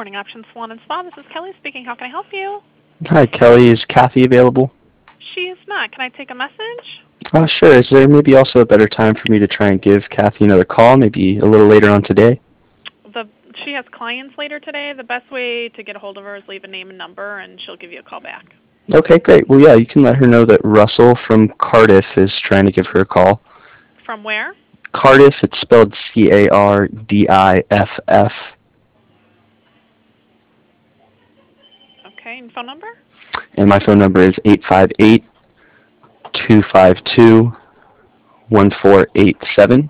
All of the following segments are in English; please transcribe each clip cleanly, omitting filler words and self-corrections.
morning, Options Salon and Spa. This is Kelly speaking. How can I help you? Hi, Kelly. Is Kathy available? She is not. Can I take a message? Sure. Is there maybe also a better time for me to try and give Kathy another call, maybe a little later on today? The She has clients later today. The best way to get a hold of her is leave a name and number, and she'll give you a call back. Okay, great. Well, yeah, you can let her know that Russell from Cardiff is trying to give her a call. From where? Cardiff, it's spelled Cardiff. Okay, and phone number? And my phone number is 858-252-1487.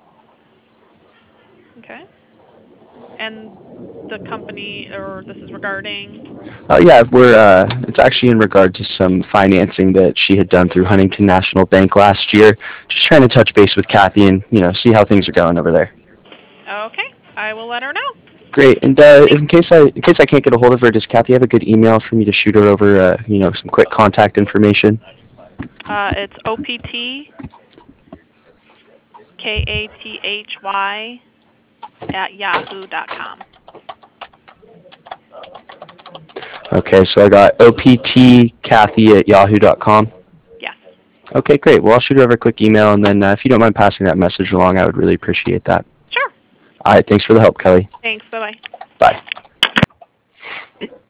Okay. And the company, or this is regarding? Yeah, it's actually in regard to some financing that she had done through Huntington National Bank last year. Just trying to touch base with Kathy and, see how things are going over there. Okay, I will let her know. Great. And in case I can't get a hold of her, does Kathy have a good email for me to shoot her over, some quick contact information? It's OPTKATHY@yahoo.com. Okay, so I got optkathy@yahoo.com. Yes. Okay, great. Well, I'll shoot her over a quick email, and then if you don't mind passing that message along, I would really appreciate that. Sure. All right, thanks for the help, Kelly. Thanks. Bye-bye. Bye.